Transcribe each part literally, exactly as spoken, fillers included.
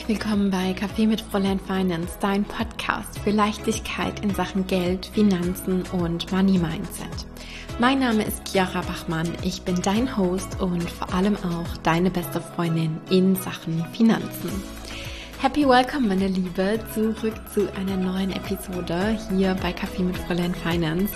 willkommen bei Kaffee mit Fräulein Finance, dein Podcast für Leichtigkeit in Sachen Geld, Finanzen und Money Mindset. Mein Name ist Chiara Bachmann, ich bin dein Host und vor allem auch deine beste Freundin in Sachen Finanzen. Happy Welcome, meine Liebe, zurück zu einer neuen Episode hier bei Kaffee mit Fräulein Finance.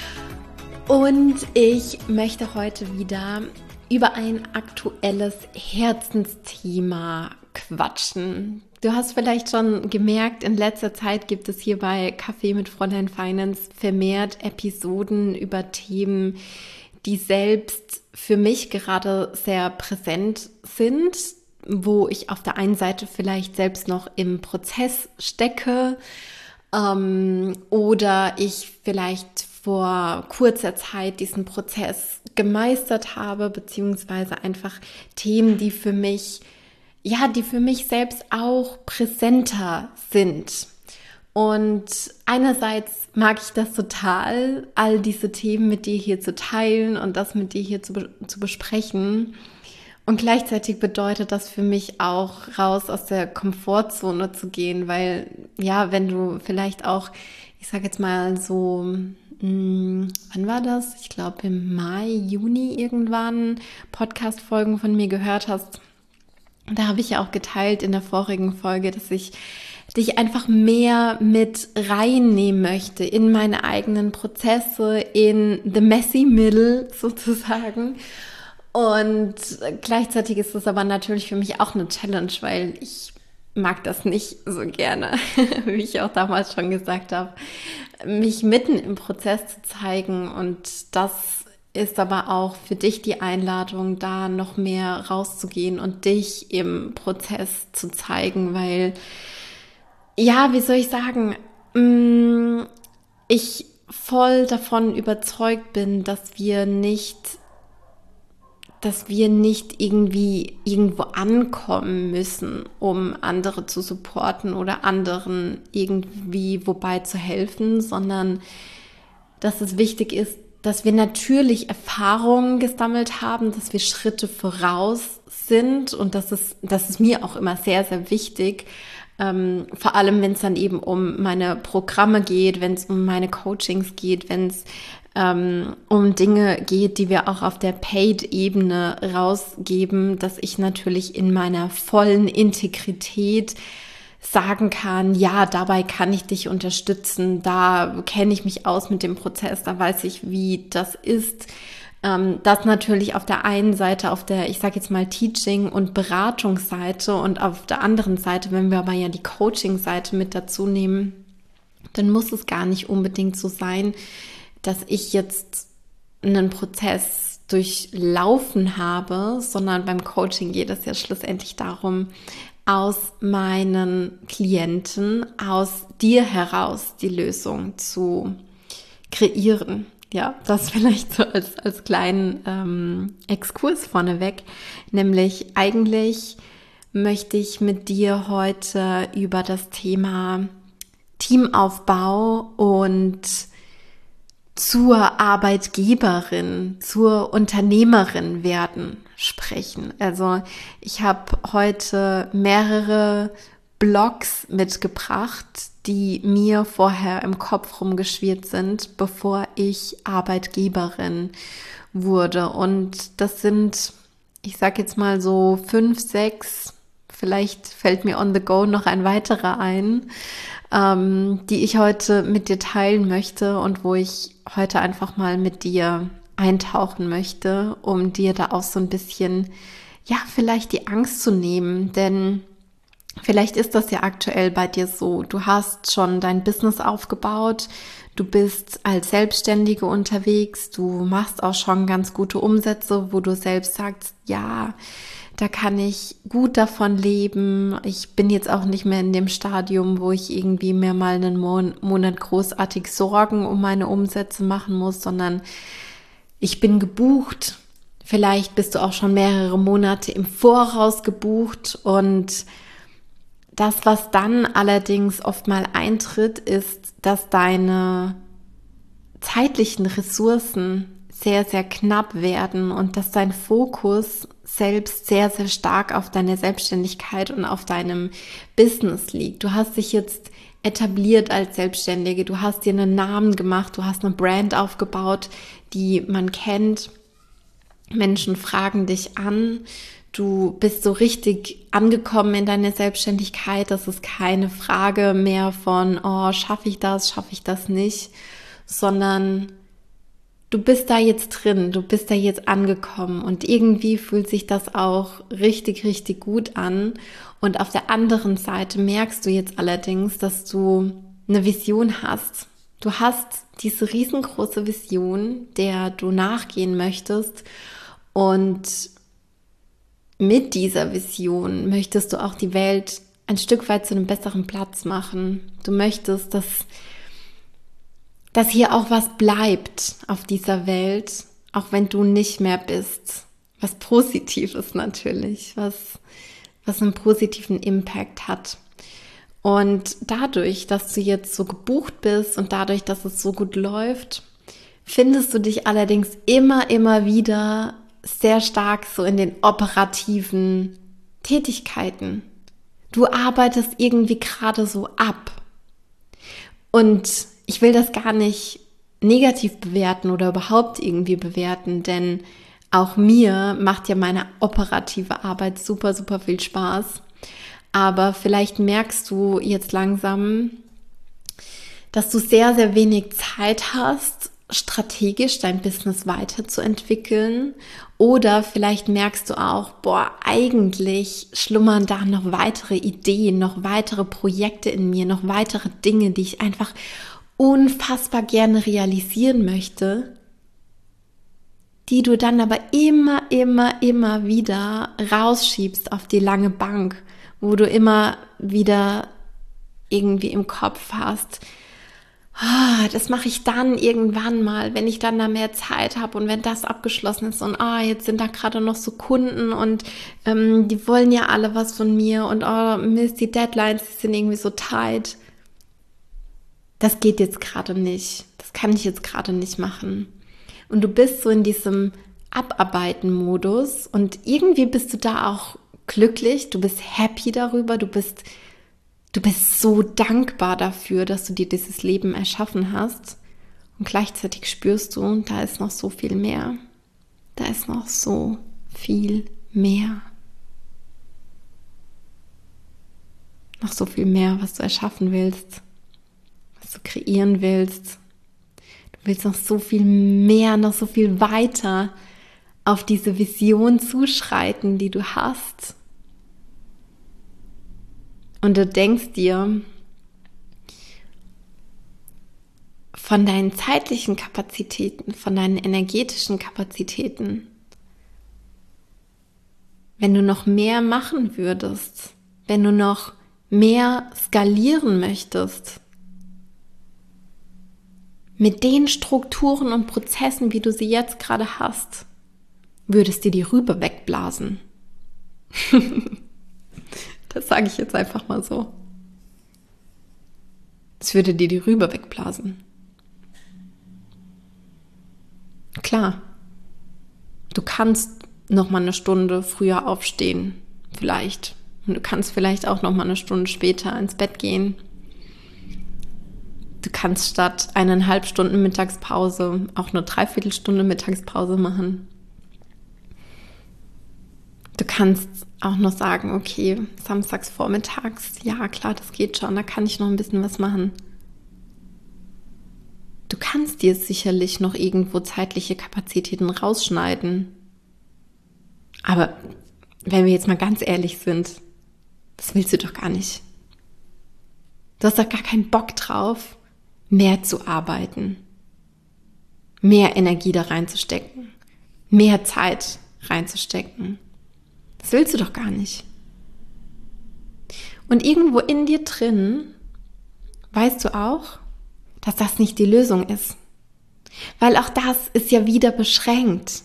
Und ich möchte heute wieder über ein aktuelles Herzensthema quatschen. Du hast vielleicht schon gemerkt, in letzter Zeit gibt es hier bei Kaffee mit Fräulein Finance vermehrt Episoden über Themen, die selbst für mich gerade sehr präsent sind, wo ich auf der einen Seite vielleicht selbst noch im Prozess stecke ähm, oder ich vielleicht vor kurzer Zeit diesen Prozess gemeistert habe, beziehungsweise einfach Themen, die für mich, ja, die für mich selbst auch präsenter sind. Und einerseits mag ich das total, all diese Themen mit dir hier zu teilen und das mit dir hier zu, zu besprechen. Und gleichzeitig bedeutet das für mich auch, raus aus der Komfortzone zu gehen, weil, ja, wenn du vielleicht auch, ich sage jetzt mal so, Hm, wann war das? Ich glaube im Mai, Juni irgendwann Podcast-Folgen von mir gehört hast. Da habe ich ja auch geteilt in der vorigen Folge, dass ich dich einfach mehr mit reinnehmen möchte in meine eigenen Prozesse, in the messy middle sozusagen. Und gleichzeitig ist das aber natürlich für mich auch eine Challenge, weil ich mag das nicht so gerne, wie ich auch damals schon gesagt habe, mich mitten im Prozess zu zeigen. Und das ist aber auch für dich die Einladung, da noch mehr rauszugehen und dich im Prozess zu zeigen, weil, ja, wie soll ich sagen, ich voll davon überzeugt bin, dass wir nicht dass wir nicht irgendwie irgendwo ankommen müssen, um andere zu supporten oder anderen irgendwie wobei zu helfen, sondern dass es wichtig ist, dass wir natürlich Erfahrungen gesammelt haben, dass wir Schritte voraus sind, und das ist, das ist mir auch immer sehr, sehr wichtig, ähm, vor allem wenn es dann eben um meine Programme geht, wenn es um meine Coachings geht, wenn es ähm, um Dinge geht, die wir auch auf der Paid-Ebene rausgeben, dass ich natürlich in meiner vollen Integrität sagen kann, ja, dabei kann ich dich unterstützen, da kenne ich mich aus mit dem Prozess, da weiß ich, wie das ist. Ähm, das natürlich auf der einen Seite, auf der, ich sage jetzt mal, Teaching- und Beratungsseite, und auf der anderen Seite, wenn wir aber ja die Coaching-Seite mit dazu nehmen, dann muss es gar nicht unbedingt so sein, dass ich jetzt einen Prozess durchlaufen habe, sondern beim Coaching geht es ja schlussendlich darum, aus meinen Klienten, aus dir heraus die Lösung zu kreieren. Ja, das vielleicht so als, als kleinen ähm, Exkurs vorneweg. Nämlich eigentlich möchte ich mit dir heute über das Thema Teamaufbau und zur Arbeitgeberin, zur Unternehmerin werden sprechen. Also ich habe heute mehrere Blogs mitgebracht, die mir vorher im Kopf rumgeschwirrt sind, bevor ich Arbeitgeberin wurde. Und das sind, ich sage jetzt mal so fünf, sechs, vielleicht fällt mir on the go noch ein weiterer ein, ähm, die ich heute mit dir teilen möchte und wo ich heute einfach mal mit dir eintauchen möchte, um dir da auch so ein bisschen, ja, vielleicht die Angst zu nehmen, denn vielleicht ist das ja aktuell bei dir so. Du hast schon dein Business aufgebaut, du bist als Selbstständige unterwegs, du machst auch schon ganz gute Umsätze, wo du selbst sagst, ja, da kann ich gut davon leben. Ich bin jetzt auch nicht mehr in dem Stadium, wo ich irgendwie mir mal einen Monat großartig Sorgen um meine Umsätze machen muss, sondern ich bin gebucht. Vielleicht bist du auch schon mehrere Monate im Voraus gebucht, und das, was dann allerdings oft mal eintritt, ist, dass deine zeitlichen Ressourcen sehr, sehr knapp werden und dass dein Fokus selbst sehr, sehr stark auf deiner Selbstständigkeit und auf deinem Business liegt. Du hast dich jetzt etabliert als Selbstständige, du hast dir einen Namen gemacht, du hast eine Brand aufgebaut, die man kennt. Menschen fragen dich an, du bist so richtig angekommen in deiner Selbstständigkeit. Das ist keine Frage mehr von, oh, schaffe ich das, schaffe ich das nicht, sondern du bist da jetzt drin, du bist da jetzt angekommen und irgendwie fühlt sich das auch richtig, richtig gut an. Und auf der anderen Seite merkst du jetzt allerdings, dass du eine Vision hast. Du hast diese riesengroße Vision, der du nachgehen möchtest, und mit dieser Vision möchtest du auch die Welt ein Stück weit zu einem besseren Platz machen. Du möchtest, dass, dass hier auch was bleibt auf dieser Welt, auch wenn du nicht mehr bist. Was Positives natürlich, was, was einen positiven Impact hat. Und dadurch, dass du jetzt so gebucht bist und dadurch, dass es so gut läuft, findest du dich allerdings immer, immer wieder sehr stark so in den operativen Tätigkeiten. Du arbeitest irgendwie gerade so ab. Und ich will das gar nicht negativ bewerten oder überhaupt irgendwie bewerten, denn auch mir macht ja meine operative Arbeit super, super viel Spaß. Aber vielleicht merkst du jetzt langsam, dass du sehr, sehr wenig Zeit hast, strategisch dein Business weiterzuentwickeln, oder vielleicht merkst du auch, boah, eigentlich schlummern da noch weitere Ideen, noch weitere Projekte in mir, noch weitere Dinge, die ich einfach unfassbar gerne realisieren möchte, die du dann aber immer, immer, immer wieder rausschiebst auf die lange Bank, wo du immer wieder irgendwie im Kopf hast, ah, das mache ich dann irgendwann mal, wenn ich dann da mehr Zeit habe und wenn das abgeschlossen ist und ah, jetzt sind da gerade noch so Kunden und ähm, die wollen ja alle was von mir und oh, Mist, die Deadlines, die sind irgendwie so tight. Das geht jetzt gerade nicht. Das kann ich jetzt gerade nicht machen. Und du bist so in diesem Abarbeiten-Modus und irgendwie bist du da auch glücklich, du bist happy darüber, du bist Du bist so dankbar dafür, dass du dir dieses Leben erschaffen hast. Und gleichzeitig spürst du, da ist noch so viel mehr. Da ist noch so viel mehr. Noch so viel mehr, was du erschaffen willst, was du kreieren willst. Du willst noch so viel mehr, noch so viel weiter auf diese Vision zuschreiten, die du hast. Und du denkst dir, von deinen zeitlichen Kapazitäten, von deinen energetischen Kapazitäten, wenn du noch mehr machen würdest, wenn du noch mehr skalieren möchtest, mit den Strukturen und Prozessen, wie du sie jetzt gerade hast, würdest dir die Rübe wegblasen. Das sage ich jetzt einfach mal so. Es würde dir die Rübe wegblasen. Klar, du kannst noch mal eine Stunde früher aufstehen, vielleicht. Und du kannst vielleicht auch noch mal eine Stunde später ins Bett gehen. Du kannst statt eineinhalb Stunden Mittagspause auch eine Dreiviertelstunde Mittagspause machen. Du kannst auch noch sagen, okay, samstags vormittags, ja klar, das geht schon, da kann ich noch ein bisschen was machen. Du kannst dir sicherlich noch irgendwo zeitliche Kapazitäten rausschneiden. Aber wenn wir jetzt mal ganz ehrlich sind, das willst du doch gar nicht. Du hast doch gar keinen Bock drauf, mehr zu arbeiten, mehr Energie da reinzustecken, mehr Zeit reinzustecken. Das willst du doch gar nicht. Und irgendwo in dir drin weißt du auch, dass das nicht die Lösung ist. Weil auch das ist ja wieder beschränkt.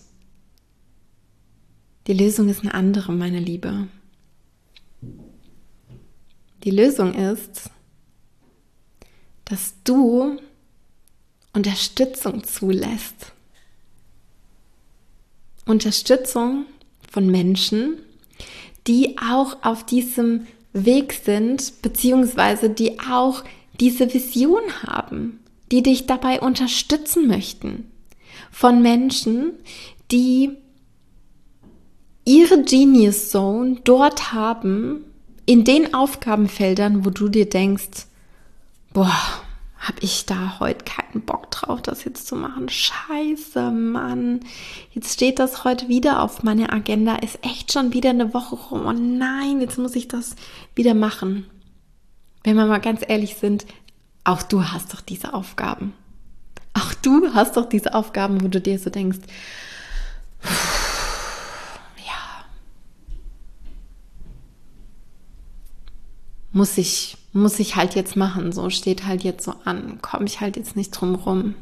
Die Lösung ist eine andere, meine Liebe. Die Lösung ist, dass du Unterstützung zulässt. Unterstützung von Menschen, die auch auf diesem Weg sind, beziehungsweise die auch diese Vision haben, die dich dabei unterstützen möchten. Von Menschen, die ihre Genius Zone dort haben, in den Aufgabenfeldern, wo du dir denkst, boah, habe ich da heute keinen Bock drauf, das jetzt zu machen. Scheiße, Mann. Jetzt steht das heute wieder auf meiner Agenda. Ist echt schon wieder eine Woche rum. Oh nein, jetzt muss ich das wieder machen. Wenn wir mal ganz ehrlich sind, auch du hast doch diese Aufgaben. Auch du hast doch diese Aufgaben, wo du dir so denkst, ja, muss ich muss ich halt jetzt machen, so steht halt jetzt so an, komme ich halt jetzt nicht drum rum.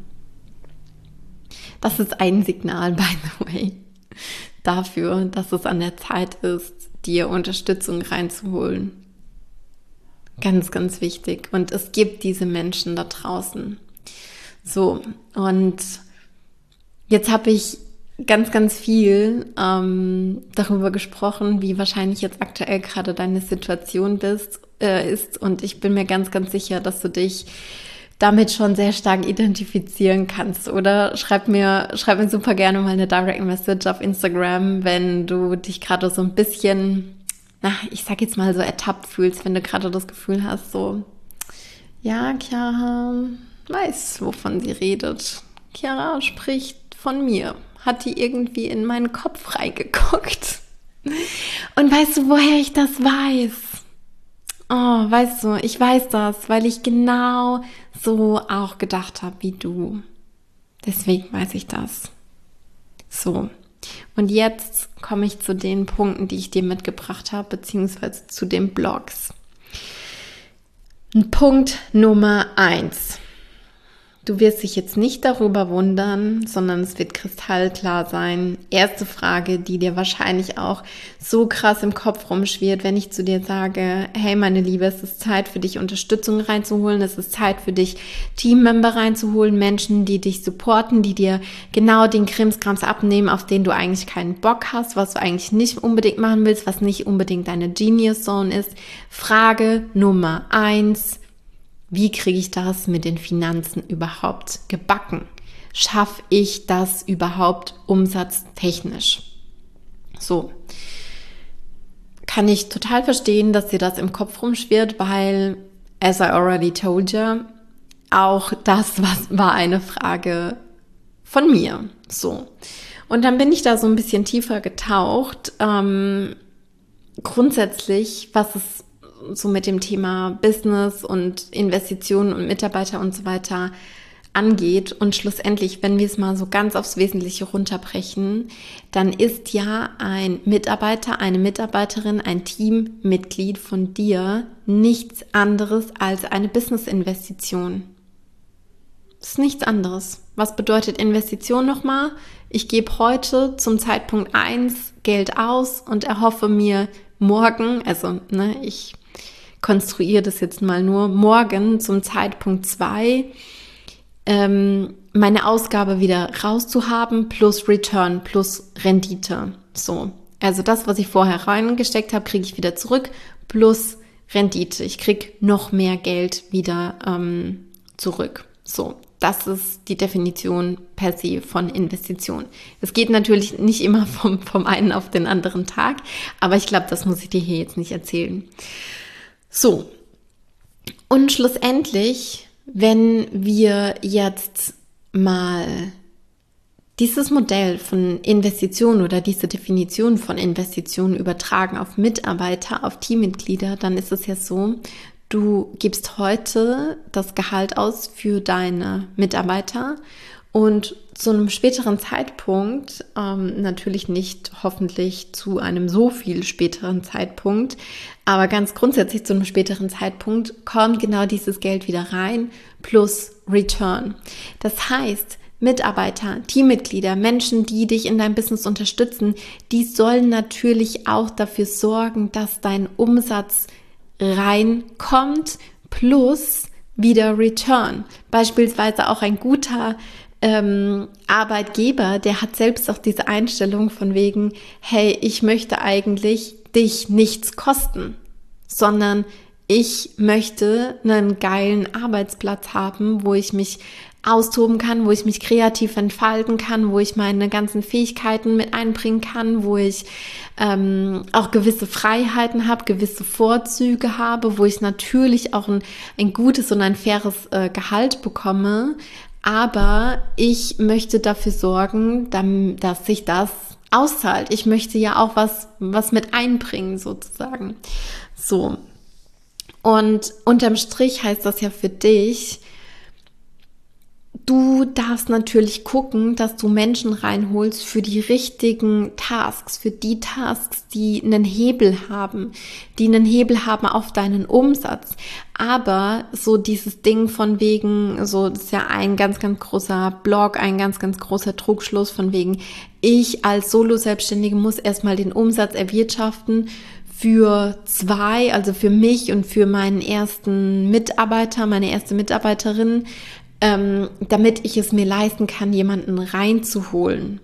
Das ist ein Signal, by the way, dafür, dass es an der Zeit ist, dir Unterstützung reinzuholen. Ganz, ganz wichtig. Und es gibt diese Menschen da draußen. So, und jetzt habe ich ganz, ganz viel ähm, darüber gesprochen, wie wahrscheinlich jetzt aktuell gerade deine Situation bist, äh, ist. Und ich bin mir ganz, ganz sicher, dass du dich damit schon sehr stark identifizieren kannst. Oder schreib mir, schreib mir super gerne mal eine Direct Message auf Instagram, wenn du dich gerade so ein bisschen, na, ich sag jetzt mal so ertappt fühlst, wenn du gerade das Gefühl hast, so, ja, Chiara weiß, wovon sie redet. Chiara spricht von mir. Hat die irgendwie in meinen Kopf reingeguckt. Und weißt du, woher ich das weiß? Oh, weißt du, ich weiß das, weil ich genau so auch gedacht habe wie du. Deswegen weiß ich das. So, und jetzt komme ich zu den Punkten, die ich dir mitgebracht habe, beziehungsweise zu den Blogs. Punkt Nummer eins. Du wirst dich jetzt nicht darüber wundern, sondern es wird kristallklar sein. Erste Frage, die dir wahrscheinlich auch so krass im Kopf rumschwirrt, wenn ich zu dir sage, hey meine Liebe, es ist Zeit für dich, Unterstützung reinzuholen, es ist Zeit für dich, Teammember reinzuholen, Menschen, die dich supporten, die dir genau den Krimskrams abnehmen, auf den du eigentlich keinen Bock hast, was du eigentlich nicht unbedingt machen willst, was nicht unbedingt deine Genius Zone ist. Frage Nummer eins. Wie kriege ich das mit den Finanzen überhaupt gebacken? Schaffe ich das überhaupt umsatztechnisch? So, kann ich total verstehen, dass dir das im Kopf rumschwirrt, weil, as I already told you, auch das was, war eine Frage von mir. So, und dann bin ich da so ein bisschen tiefer getaucht. Ähm, grundsätzlich, was es so mit dem Thema Business und Investitionen und Mitarbeiter und so weiter angeht. Und schlussendlich, wenn wir es mal so ganz aufs Wesentliche runterbrechen, dann ist ja ein Mitarbeiter, eine Mitarbeiterin, ein Teammitglied von dir nichts anderes als eine Business-Investition. Das ist nichts anderes. Was bedeutet Investition nochmal? Ich gebe heute zum Zeitpunkt eins Geld aus und erhoffe mir morgen, also ne, ich konstruiere das jetzt mal nur, morgen zum Zeitpunkt zwei ähm, meine Ausgabe wieder rauszuhaben plus Return plus Rendite. So, also das, was ich vorher reingesteckt habe, kriege ich wieder zurück plus Rendite. Ich kriege noch mehr Geld wieder ähm, zurück. So, das ist die Definition per se von Investition. Es geht natürlich nicht immer vom, vom einen auf den anderen Tag, aber ich glaube, das muss ich dir hier jetzt nicht erzählen. So, und schlussendlich, wenn wir jetzt mal dieses Modell von Investitionen oder diese Definition von Investitionen übertragen auf Mitarbeiter, auf Teammitglieder, dann ist es ja so, du gibst heute das Gehalt aus für deine Mitarbeiter und zu einem späteren Zeitpunkt, ähm, natürlich nicht hoffentlich zu einem so viel späteren Zeitpunkt, aber ganz grundsätzlich zu einem späteren Zeitpunkt kommt genau dieses Geld wieder rein plus Return. Das heißt, Mitarbeiter, Teammitglieder, Menschen, die dich in deinem Business unterstützen, die sollen natürlich auch dafür sorgen, dass dein Umsatz reinkommt plus wieder Return. Beispielsweise auch ein guter ähm, Arbeitgeber, der hat selbst auch diese Einstellung von wegen, hey, ich möchte eigentlich dich nichts kosten, sondern ich möchte einen geilen Arbeitsplatz haben, wo ich mich austoben kann, wo ich mich kreativ entfalten kann, wo ich meine ganzen Fähigkeiten mit einbringen kann, wo ich ähm, auch gewisse Freiheiten habe, gewisse Vorzüge habe, wo ich natürlich auch ein, ein gutes und ein faires äh, Gehalt bekomme. Aber ich möchte dafür sorgen, dass sich das auszahlt. Ich möchte ja auch was, was mit einbringen, sozusagen. So. Und unterm Strich heißt das ja für dich, du darfst natürlich gucken, dass du Menschen reinholst für die richtigen Tasks, für die Tasks, die einen Hebel haben, die einen Hebel haben auf deinen Umsatz. Aber so dieses Ding von wegen, so das ist ja ein ganz, ganz großer Block, ein ganz, ganz großer Trugschluss von wegen, ich als Solo-Selbstständige muss erstmal den Umsatz erwirtschaften für zwei, also für mich und für meinen ersten Mitarbeiter, meine erste Mitarbeiterin, Ähm, damit ich es mir leisten kann, jemanden reinzuholen.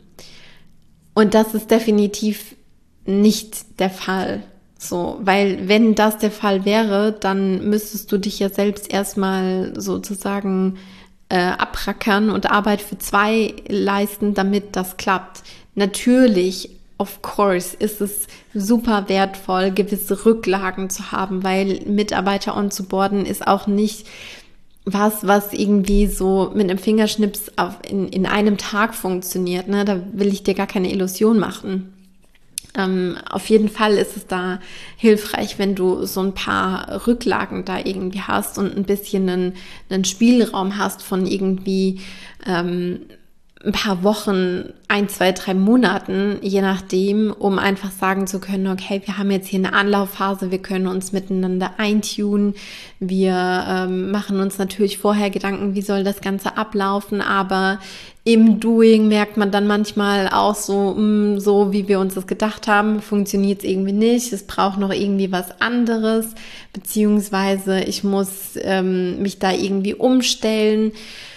Und das ist definitiv nicht der Fall. So, weil wenn das der Fall wäre, dann müsstest du dich ja selbst erstmal sozusagen äh, abrackern und Arbeit für zwei leisten, damit das klappt. Natürlich, of course, ist es super wertvoll, gewisse Rücklagen zu haben, weil Mitarbeiter onzuboarden ist auch nicht was, was irgendwie so mit einem Fingerschnips auf, in, in einem Tag funktioniert, ne? Da will ich dir gar keine Illusion machen. Ähm, auf jeden Fall ist es da hilfreich, wenn du so ein paar Rücklagen da irgendwie hast und ein bisschen einen, einen Spielraum hast von irgendwie ähm, ein paar Wochen, ein, zwei, drei Monaten, je nachdem, um einfach sagen zu können, okay, wir haben jetzt hier eine Anlaufphase, wir können uns miteinander eintunen, wir ähm, machen uns natürlich vorher Gedanken, wie soll das Ganze ablaufen, aber im Doing merkt man dann manchmal auch so, mh, so wie wir uns das gedacht haben, funktioniert es irgendwie nicht, es braucht noch irgendwie was anderes, beziehungsweise ich muss ähm, mich da irgendwie umstellen.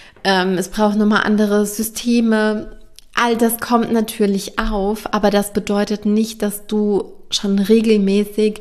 Es braucht nochmal andere Systeme. All das kommt natürlich auf, aber das bedeutet nicht, dass du schon regelmäßig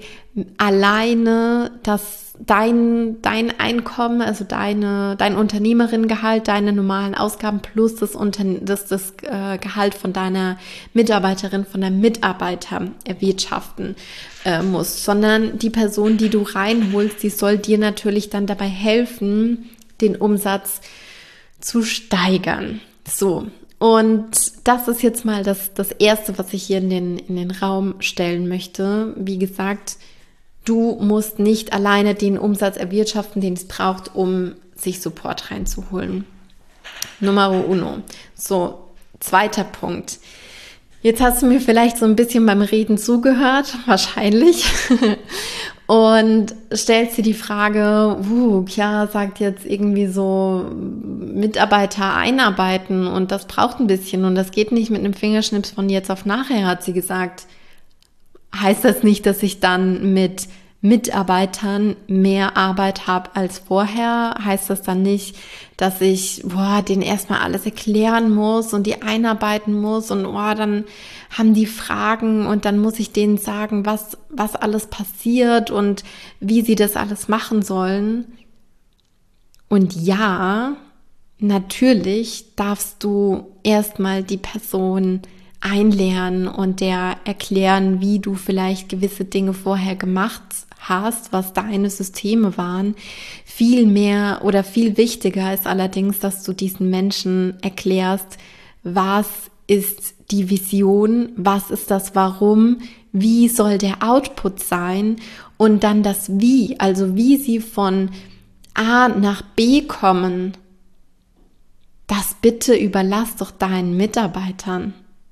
alleine das, dein, dein Einkommen, also deine, dein Unternehmerinnengehalt, deine normalen Ausgaben plus das, Unter, das, das äh, Gehalt von deiner Mitarbeiterin, von deinem Mitarbeiter erwirtschaften äh, musst, sondern die Person, die du reinholst, die soll dir natürlich dann dabei helfen, den Umsatz zu steigern. So, und das ist jetzt mal das, das Erste, was ich hier in den, in den Raum stellen möchte. Wie gesagt, du musst nicht alleine den Umsatz erwirtschaften, den es braucht, um sich Support reinzuholen. Numero uno. So, zweiter Punkt. Jetzt hast du mir vielleicht so ein bisschen beim Reden zugehört, wahrscheinlich. Und stellst dir die Frage, uh, Chiara sagt jetzt irgendwie so Mitarbeiter einarbeiten und das braucht ein bisschen und das geht nicht mit einem Fingerschnips von jetzt auf nachher, hat sie gesagt. Heißt das nicht, dass ich dann mit Mitarbeitern mehr Arbeit habe als vorher? Heißt das dann nicht, dass ich boah, denen erstmal alles erklären muss und die einarbeiten muss und boah, dann haben die Fragen und dann muss ich denen sagen, was, was alles passiert und wie sie das alles machen sollen? Und ja, natürlich darfst du erstmal die Person einlernen und der erklären, wie du vielleicht gewisse Dinge vorher gemacht hast, was deine Systeme waren. Viel mehr oder viel wichtiger ist allerdings, dass du diesen Menschen erklärst, was ist die Vision, was ist das Warum, wie soll der Output sein und dann das Wie, also wie sie von A nach B kommen. Das bitte überlass doch deinen Mitarbeitern.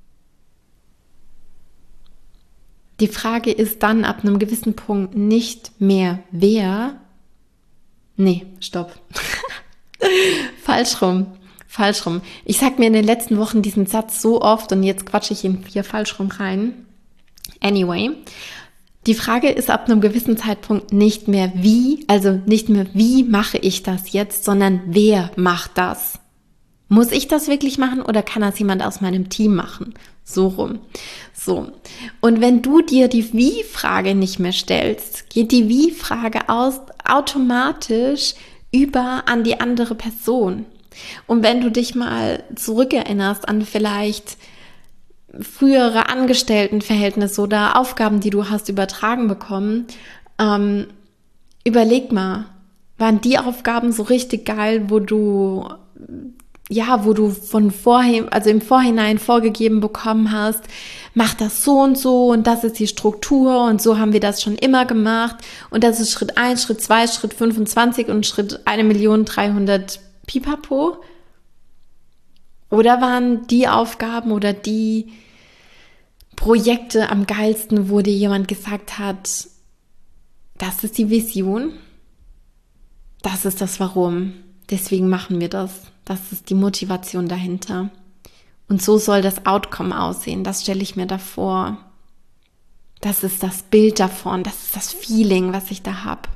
Die Frage ist dann ab einem gewissen Punkt nicht mehr wer. Nee, stopp. Falsch rum. Falsch rum. Ich sag mir in den letzten Wochen diesen Satz so oft und jetzt quatsche ich ihn hier falsch rum rein. Anyway, die Frage ist ab einem gewissen Zeitpunkt nicht mehr wie, also nicht mehr wie mache ich das jetzt, sondern wer macht das? Muss ich das wirklich machen oder kann das jemand aus meinem Team machen? So rum. So. Und wenn du dir die Wie-Frage nicht mehr stellst, geht die Wie-Frage aus, automatisch über an die andere Person. Und wenn du dich mal zurückerinnerst an vielleicht frühere Angestelltenverhältnisse oder Aufgaben, die du hast übertragen bekommen, ähm, überleg mal, waren die Aufgaben so richtig geil, wo du ja, wo du von vorhin, also im Vorhinein vorgegeben bekommen hast, mach das so und so und das ist die Struktur und so haben wir das schon immer gemacht und das ist Schritt eins, Schritt zwei, Schritt fünfundzwanzig und Schritt eine Million dreihundert Pipapo? Oder waren die Aufgaben oder die Projekte am geilsten, wo dir jemand gesagt hat, das ist die Vision, das ist das Warum, deswegen machen wir das. Das ist die Motivation dahinter. Und so soll das Outcome aussehen. Das stelle ich mir da vor. Das ist das Bild davon. Das ist das Feeling, was ich da habe.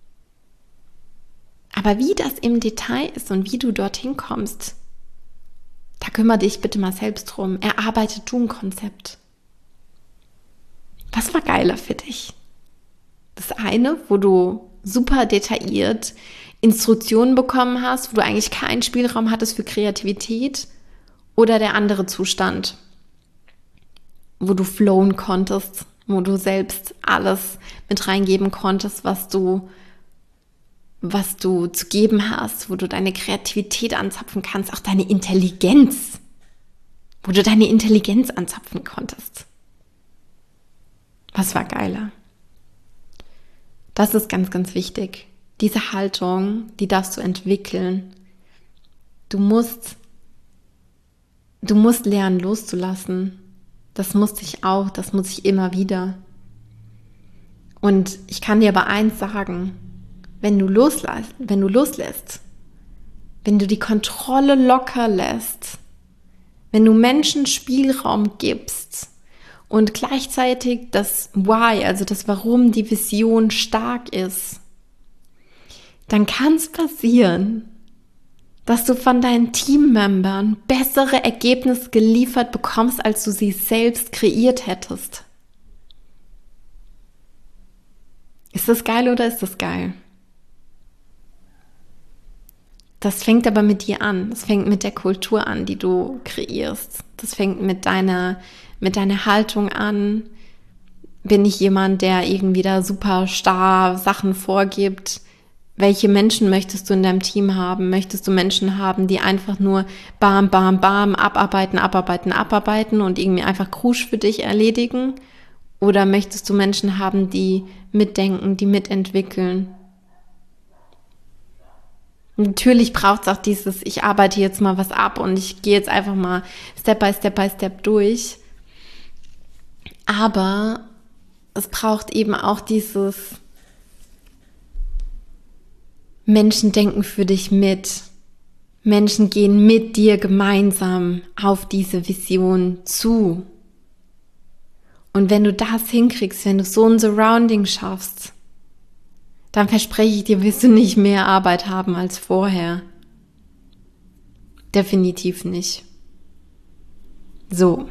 Aber wie das im Detail ist und wie du dorthin kommst, da kümmere dich bitte mal selbst drum. Erarbeite du ein Konzept. Was war geiler für dich? Das eine, wo du super detailliert Instruktionen bekommen hast, wo du eigentlich keinen Spielraum hattest für Kreativität, oder der andere Zustand, wo du flowen konntest, wo du selbst alles mit reingeben konntest, was du, was du zu geben hast, wo du deine Kreativität anzapfen kannst, auch deine Intelligenz, wo du deine Intelligenz anzapfen konntest. Was war geiler? Das ist ganz, ganz wichtig. Diese Haltung, die darfst du entwickeln. Du musst, du musst lernen, loszulassen. Das musste ich auch, das muss ich immer wieder. Und ich kann dir aber eins sagen, wenn du loslässt, wenn du loslässt, wenn du die Kontrolle locker lässt, wenn du Menschen Spielraum gibst und gleichzeitig das Why, also das Warum, die Vision stark ist, dann kann es passieren, dass du von deinen Teammembern bessere Ergebnisse geliefert bekommst, als du sie selbst kreiert hättest. Ist das geil oder ist das geil? Das fängt aber mit dir an. Das fängt mit der Kultur an, die du kreierst. Das fängt mit deiner, mit deiner Haltung an. Bin ich jemand, der irgendwie da super starr Sachen vorgibt? Welche Menschen möchtest du in deinem Team haben? Möchtest du Menschen haben, die einfach nur bam, bam, bam, abarbeiten, abarbeiten, abarbeiten und irgendwie einfach Krusch für dich erledigen? Oder möchtest du Menschen haben, die mitdenken, die mitentwickeln? Natürlich braucht es auch dieses, ich arbeite jetzt mal was ab und ich gehe jetzt einfach mal Step by Step by Step durch. Aber es braucht eben auch dieses Menschen denken für dich mit. Menschen gehen mit dir gemeinsam auf diese Vision zu. Und wenn du das hinkriegst, wenn du so ein Surrounding schaffst, dann verspreche ich dir, wirst du nicht mehr Arbeit haben als vorher. Definitiv nicht. So.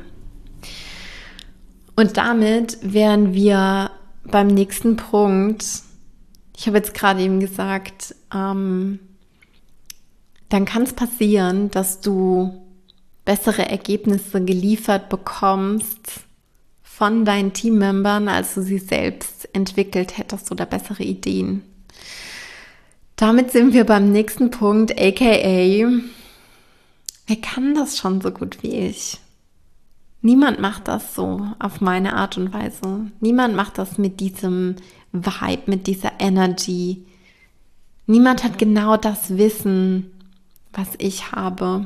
Und damit wären wir beim nächsten Punkt. Ich habe jetzt gerade eben gesagt, ähm, dann kann es passieren, dass du bessere Ergebnisse geliefert bekommst von deinen Teammembern, als du sie selbst entwickelt hättest oder bessere Ideen. Damit sind wir beim nächsten Punkt, aka, wer kann das schon so gut wie ich? Niemand macht das so auf meine Art und Weise. Niemand macht das mit diesem Vibe, mit dieser Energy. Niemand hat genau das Wissen, was ich habe.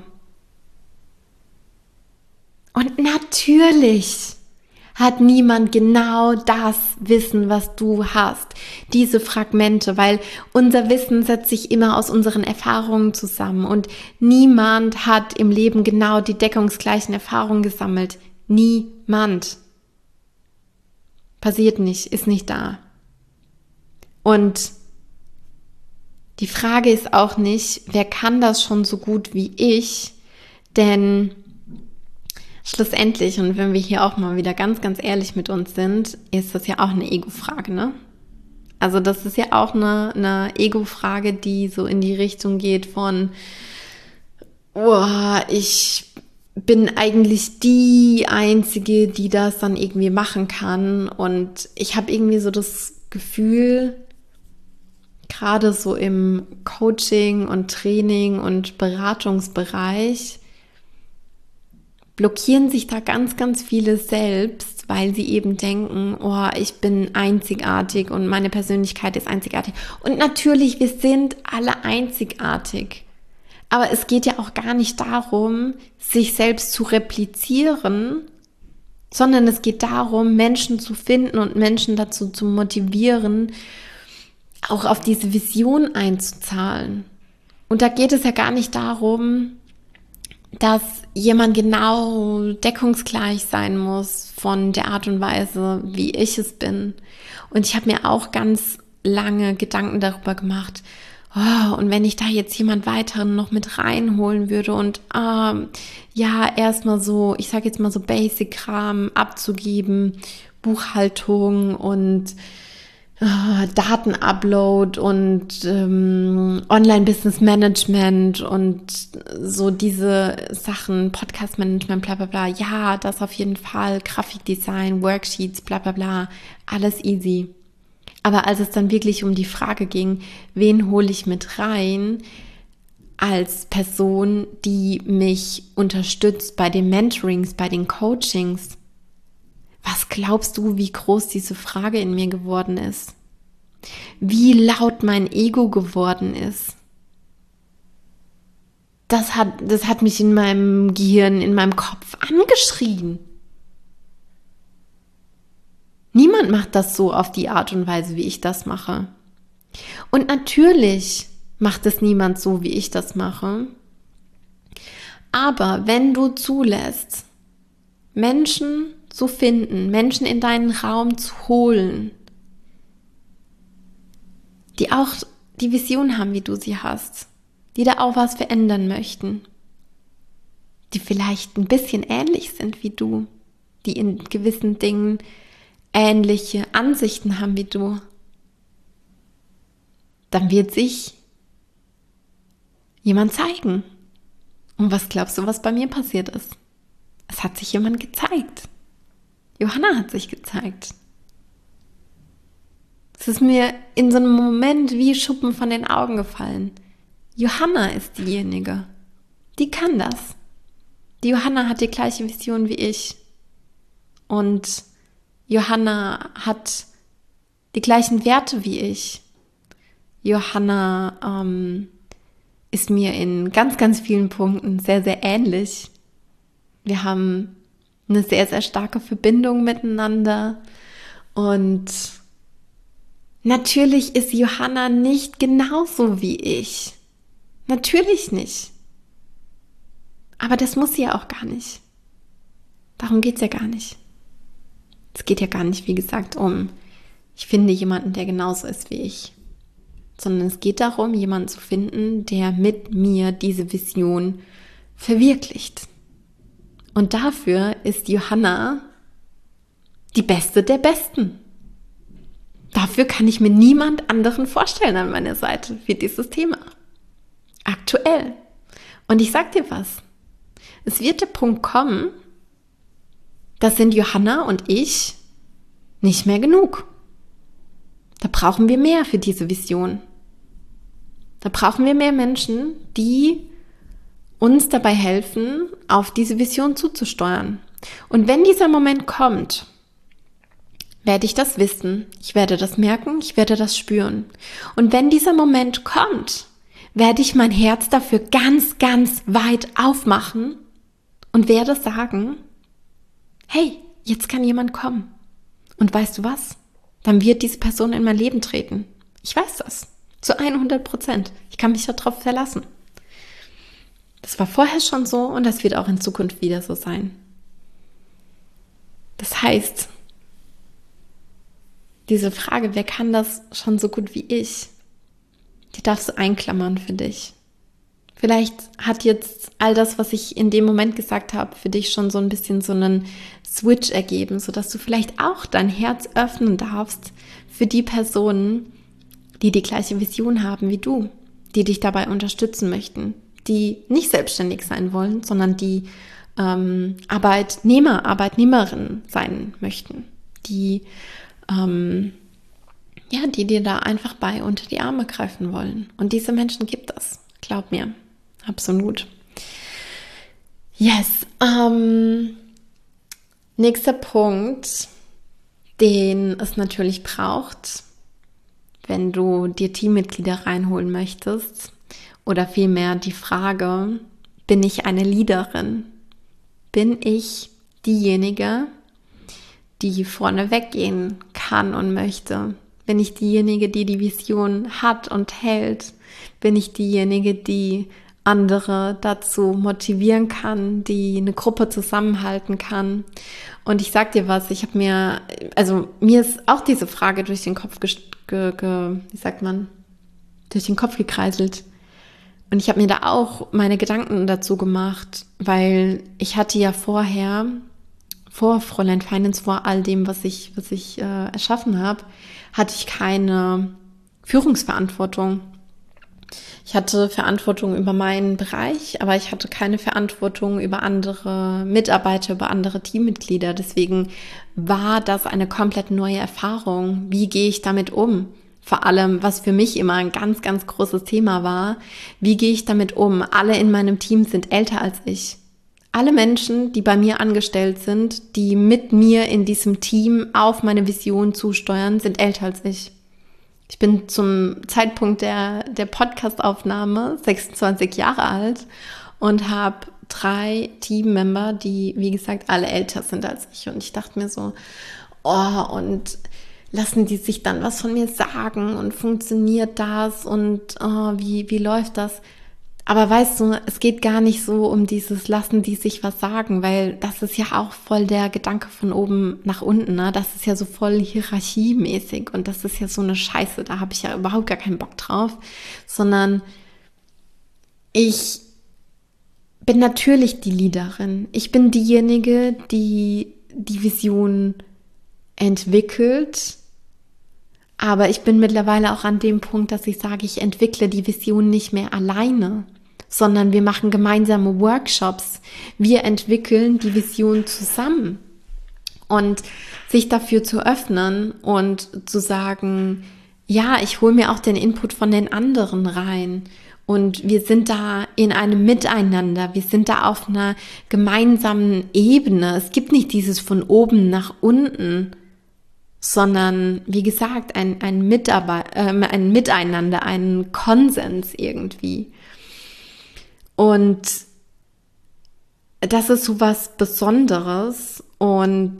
Und natürlich hat niemand genau das Wissen, was du hast, diese Fragmente, weil unser Wissen setzt sich immer aus unseren Erfahrungen zusammen und niemand hat im Leben genau die deckungsgleichen Erfahrungen gesammelt. Niemand. Passiert nicht, ist nicht da. Und die Frage ist auch nicht, wer kann das schon so gut wie ich, Denn schlussendlich, und wenn wir hier auch mal wieder ganz, ganz ehrlich mit uns sind, ist das ja auch eine Ego-Frage, ne? Also das ist ja auch eine, eine Ego-Frage, die so in die Richtung geht von, oh, ich bin eigentlich die Einzige, die das dann irgendwie machen kann. Und ich habe irgendwie so das Gefühl, gerade so im Coaching und Training und Beratungsbereich, blockieren sich da ganz, ganz viele selbst, weil sie eben denken, oh, ich bin einzigartig und meine Persönlichkeit ist einzigartig. Und natürlich, wir sind alle einzigartig. Aber es geht ja auch gar nicht darum, sich selbst zu replizieren, sondern es geht darum, Menschen zu finden und Menschen dazu zu motivieren, auch auf diese Vision einzuzahlen. Und da geht es ja gar nicht darum, dass jemand genau deckungsgleich sein muss von der Art und Weise, wie ich es bin. Und ich habe mir auch ganz lange Gedanken darüber gemacht, oh, und wenn ich da jetzt jemand weiteren noch mit reinholen würde und ähm, ja, erstmal so, ich sage jetzt mal so Basic-Kram abzugeben, Buchhaltung und äh, Datenupload und ähm, Online-Business-Management und so diese Sachen, Podcast-Management, bla bla bla, ja, das auf jeden Fall, Grafikdesign, Worksheets, bla bla bla, alles easy. Aber als es dann wirklich um die Frage ging, wen hole ich mit rein als Person, die mich unterstützt bei den Mentorings, bei den Coachings, was glaubst du, wie groß diese Frage in mir geworden ist? Wie laut mein Ego geworden ist? Das hat, das hat mich in meinem Gehirn, in meinem Kopf angeschrien. Niemand macht das so auf die Art und Weise, wie ich das mache. Und natürlich macht es niemand so, wie ich das mache. Aber wenn du zulässt, Menschen zu finden, Menschen in deinen Raum zu holen, die auch die Vision haben, wie du sie hast, die da auch was verändern möchten, die vielleicht ein bisschen ähnlich sind wie du, die in gewissen Dingen ähnliche Ansichten haben wie du, dann wird sich jemand zeigen. Und was glaubst du, was bei mir passiert ist? Es hat sich jemand gezeigt. Johanna hat sich gezeigt. Es ist mir in so einem Moment wie Schuppen von den Augen gefallen. Johanna ist diejenige, die kann das. Die Johanna hat die gleiche Vision wie ich. Und Johanna hat die gleichen Werte wie ich. Johanna ähm, ist mir in ganz, ganz vielen Punkten sehr, sehr ähnlich. Wir haben eine sehr, sehr starke Verbindung miteinander. Und natürlich ist Johanna nicht genauso wie ich. Natürlich nicht. Aber das muss sie ja auch gar nicht. Darum geht es ja gar nicht. Es geht ja gar nicht, wie gesagt, um, ich finde jemanden, der genauso ist wie ich. Sondern es geht darum, jemanden zu finden, der mit mir diese Vision verwirklicht. Und dafür ist Johanna die Beste der Besten. Dafür kann ich mir niemand anderen vorstellen an meiner Seite für dieses Thema. Aktuell. Und ich sag dir was. Es wird der Punkt kommen, da sind Johanna und ich nicht mehr genug. Da brauchen wir mehr für diese Vision. Da brauchen wir mehr Menschen, die uns dabei helfen, auf diese Vision zuzusteuern. Und wenn dieser Moment kommt, werde ich das wissen, ich werde das merken, ich werde das spüren. Und wenn dieser Moment kommt, werde ich mein Herz dafür ganz, ganz weit aufmachen und werde sagen, hey, jetzt kann jemand kommen. Und weißt du was? Dann wird diese Person in mein Leben treten. Ich weiß das. Zu hundert Prozent. Ich kann mich darauf verlassen. Das war vorher schon so und das wird auch in Zukunft wieder so sein. Das heißt, diese Frage, wer kann das schon so gut wie ich, die darfst du einklammern für dich. Vielleicht hat jetzt all das, was ich in dem Moment gesagt habe, für dich schon so ein bisschen so einen Switch ergeben, sodass du vielleicht auch dein Herz öffnen darfst für die Personen, die die gleiche Vision haben wie du, die dich dabei unterstützen möchten, die nicht selbstständig sein wollen, sondern die ähm, Arbeitnehmer, Arbeitnehmerinnen sein möchten, die, ähm, ja, die dir da einfach bei unter die Arme greifen wollen. Und diese Menschen gibt es, glaub mir. Absolut. Yes. Ähm, nächster Punkt, den es natürlich braucht, wenn du dir Teammitglieder reinholen möchtest, oder vielmehr die Frage, bin ich eine Leaderin? Bin ich diejenige, die vorne weggehen kann und möchte? Bin ich diejenige, die die Vision hat und hält? Bin ich diejenige, die andere dazu motivieren kann, die eine Gruppe zusammenhalten kann? Und ich sag dir was, ich habe mir, also mir ist auch diese Frage durch den Kopf, ge, ge, ge, wie sagt man, durch den Kopf gekreiselt. Und ich habe mir da auch meine Gedanken dazu gemacht, weil ich hatte ja vorher, vor Fräulein Finance, vor all dem, was ich, was ich äh, erschaffen habe, hatte ich keine Führungsverantwortung. Ich hatte Verantwortung über meinen Bereich, aber ich hatte keine Verantwortung über andere Mitarbeiter, über andere Teammitglieder. Deswegen war das eine komplett neue Erfahrung. Wie gehe ich damit um? Vor allem, was für mich immer ein ganz, ganz großes Thema war, wie gehe ich damit um? Alle in meinem Team sind älter als ich. Alle Menschen, die bei mir angestellt sind, die mit mir in diesem Team auf meine Vision zusteuern, sind älter als ich. Ich bin zum Zeitpunkt der, der Podcast-Aufnahme sechsundzwanzig Jahre alt und habe drei Teammember, die, wie gesagt, alle älter sind als ich. Und ich dachte mir so, oh, und lassen die sich dann was von mir sagen und funktioniert das und oh, wie, wie läuft das? Aber weißt du, es geht gar nicht so um dieses lassen die sich was sagen, weil das ist ja auch voll der Gedanke von oben nach unten, ne? Das ist ja so voll hierarchiemäßig und das ist ja so eine Scheiße, da habe ich ja überhaupt gar keinen Bock drauf, sondern ich bin natürlich die Leaderin. Ich bin diejenige, die die Vision entwickelt, aber ich bin mittlerweile auch an dem Punkt, dass ich sage, ich entwickle die Vision nicht mehr alleine, sondern wir machen gemeinsame Workshops. Wir entwickeln die Vision zusammen. Und sich dafür zu öffnen und zu sagen, ja, ich hole mir auch den Input von den anderen rein. Und wir sind da in einem Miteinander. Wir sind da auf einer gemeinsamen Ebene. Es gibt nicht dieses von oben nach unten, sondern, wie gesagt, ein, ein, Mitarbeit, äh, ein Miteinander, ein Konsens irgendwie. Und das ist so was Besonderes. Und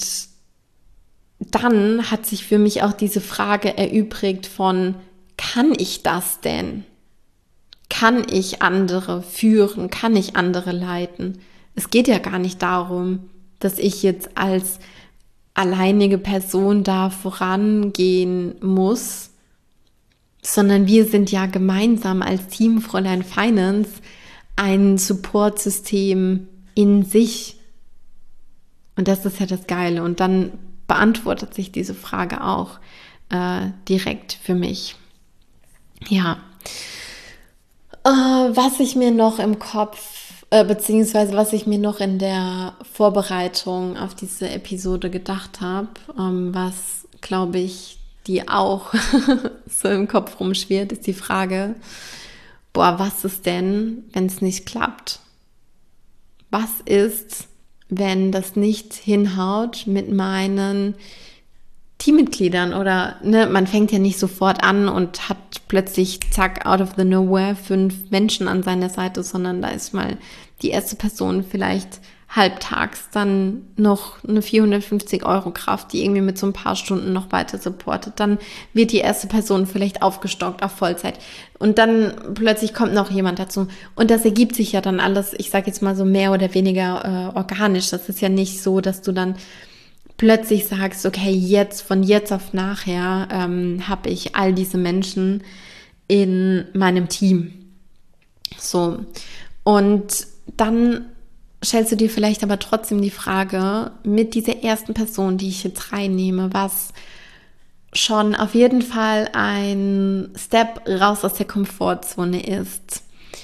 dann hat sich für mich auch diese Frage erübrigt von, kann ich das denn? Kann ich andere führen? Kann ich andere leiten? Es geht ja gar nicht darum, dass ich jetzt als alleinige Person da vorangehen muss, sondern wir sind ja gemeinsam als Team Fräulein Finance ein Supportsystem in sich. Und das ist ja das Geile. Und dann beantwortet sich diese Frage auch äh, direkt für mich. Ja. Äh, was ich mir noch im Kopf, äh, beziehungsweise was ich mir noch in der Vorbereitung auf diese Episode gedacht habe, ähm, was, glaube ich, die auch so im Kopf rumschwirrt, ist die Frage, boah, was ist denn, wenn es nicht klappt? Was ist, wenn das nicht hinhaut mit meinen Teammitgliedern oder ne, man fängt ja nicht sofort an und hat plötzlich zack out of the nowhere fünf Menschen an seiner Seite, sondern da ist mal die erste Person vielleicht halbtags, dann noch eine vierhundertfünfzig Euro Kraft, die irgendwie mit so ein paar Stunden noch weiter supportet. Dann wird die erste Person vielleicht aufgestockt auf Vollzeit und dann plötzlich kommt noch jemand dazu. Und das ergibt sich ja dann alles, ich sage jetzt mal so mehr oder weniger äh, organisch. Das ist ja nicht so, dass du dann plötzlich sagst, okay, jetzt, von jetzt auf nachher ähm, habe ich all diese Menschen in meinem Team. So. Und dann stellst du dir vielleicht aber trotzdem die Frage, mit dieser ersten Person, die ich jetzt reinnehme, was schon auf jeden Fall ein Step raus aus der Komfortzone ist.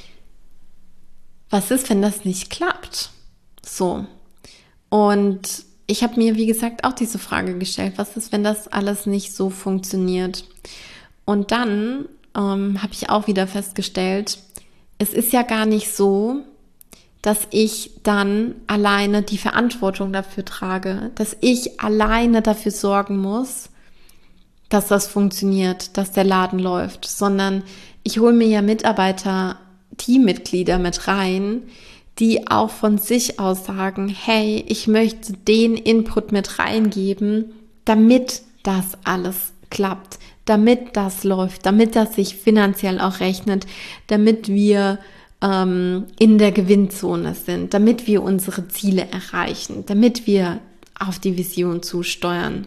Was ist, wenn das nicht klappt? So. Und ich habe mir, wie gesagt, auch diese Frage gestellt, was ist, wenn das alles nicht so funktioniert? Und dann ähm, habe ich auch wieder festgestellt, es ist ja gar nicht so, dass ich dann alleine die Verantwortung dafür trage, dass ich alleine dafür sorgen muss, dass das funktioniert, dass der Laden läuft, sondern ich hole mir ja Mitarbeiter, Teammitglieder mit rein, die auch von sich aus sagen, hey, ich möchte den Input mit reingeben, damit das alles klappt, damit das läuft, damit das sich finanziell auch rechnet, damit wir ähm, in der Gewinnzone sind, damit wir unsere Ziele erreichen, damit wir auf die Vision zusteuern.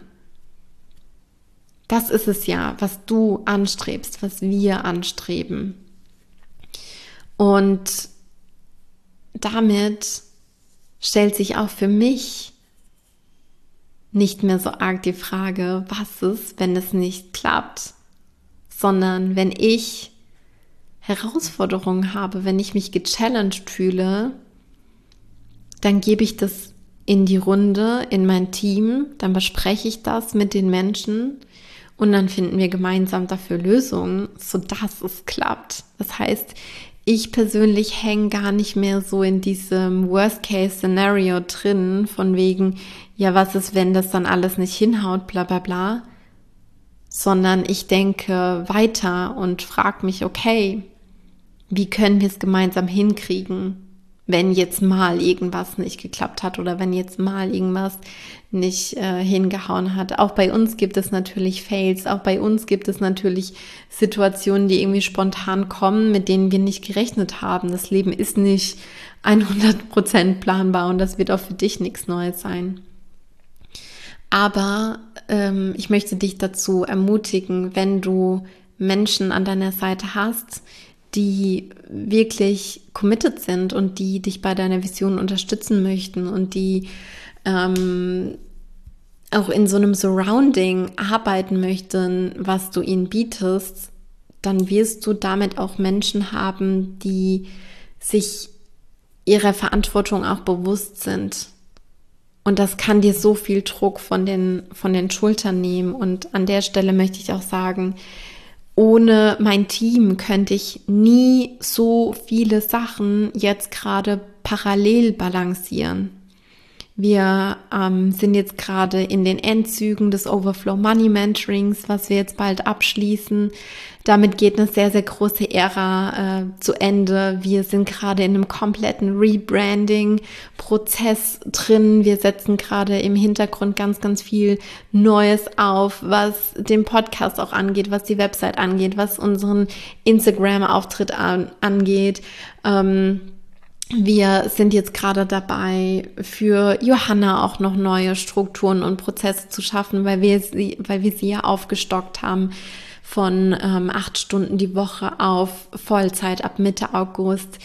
Das ist es ja, was du anstrebst, was wir anstreben. Und damit stellt sich auch für mich nicht mehr so arg die Frage, was ist, wenn es nicht klappt, sondern wenn ich Herausforderungen habe, wenn ich mich gechallenged fühle, dann gebe ich das in die Runde, in mein Team, dann bespreche ich das mit den Menschen und dann finden wir gemeinsam dafür Lösungen, sodass es klappt. Das heißt, ich persönlich hänge gar nicht mehr so in diesem Worst-Case-Szenario drin, von wegen, ja, was ist, wenn das dann alles nicht hinhaut, bla bla bla, sondern ich denke weiter und frage mich, okay, wie können wir es gemeinsam hinkriegen, wenn jetzt mal irgendwas nicht geklappt hat oder wenn jetzt mal irgendwas nicht äh, hingehauen hat. Auch bei uns gibt es natürlich Fails, auch bei uns gibt es natürlich Situationen, die irgendwie spontan kommen, mit denen wir nicht gerechnet haben. Das Leben ist nicht hundert Prozent planbar und das wird auch für dich nichts Neues sein. Aber ähm, ich möchte dich dazu ermutigen, wenn du Menschen an deiner Seite hast, die wirklich committed sind und die dich bei deiner Vision unterstützen möchten und die ähm, auch in so einem Surrounding arbeiten möchten, was du ihnen bietest, dann wirst du damit auch Menschen haben, die sich ihrer Verantwortung auch bewusst sind. Und das kann dir so viel Druck von den, von den Schultern nehmen. Und an der Stelle möchte ich auch sagen, ohne mein Team könnte ich nie so viele Sachen jetzt gerade parallel balancieren. Wir ähm, sind jetzt gerade in den Endzügen des Overflow Money Mentorings, was wir jetzt bald abschließen. Damit geht eine sehr, sehr große Ära äh, zu Ende. Wir sind gerade in einem kompletten Rebranding-Prozess drin. Wir setzen gerade im Hintergrund ganz, ganz viel Neues auf, was den Podcast auch angeht, was die Website angeht, was unseren Instagram-Auftritt an, angeht. Ähm, Wir sind jetzt gerade dabei, für Johanna auch noch neue Strukturen und Prozesse zu schaffen, weil wir sie, weil wir sie ja aufgestockt haben von ähm, acht Stunden die Woche auf Vollzeit ab Mitte August.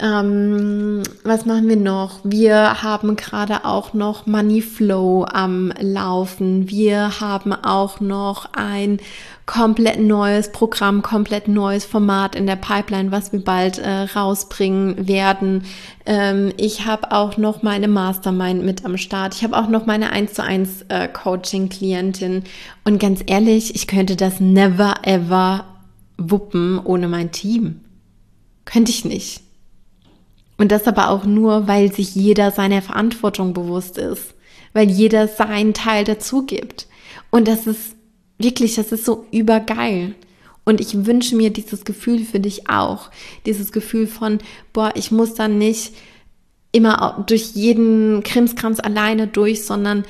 Ähm, was machen wir noch? Wir haben gerade auch noch Money Flow am Laufen. Wir haben auch noch ein komplett neues Programm, komplett neues Format in der Pipeline, was wir bald äh, rausbringen werden. Ähm, ich habe auch noch meine Mastermind mit am Start. Ich habe auch noch meine eins zu eins äh, Coaching-Klientin. Und ganz ehrlich, ich könnte das never ever wuppen ohne mein Team. Könnte ich nicht. Und das aber auch nur, weil sich jeder seiner Verantwortung bewusst ist, weil jeder seinen Teil dazu gibt. Und das ist wirklich, das ist so übergeil. Und ich wünsche mir dieses Gefühl für dich auch. Dieses Gefühl von, boah, ich muss dann nicht immer durch jeden Krimskrams alleine durch, sondern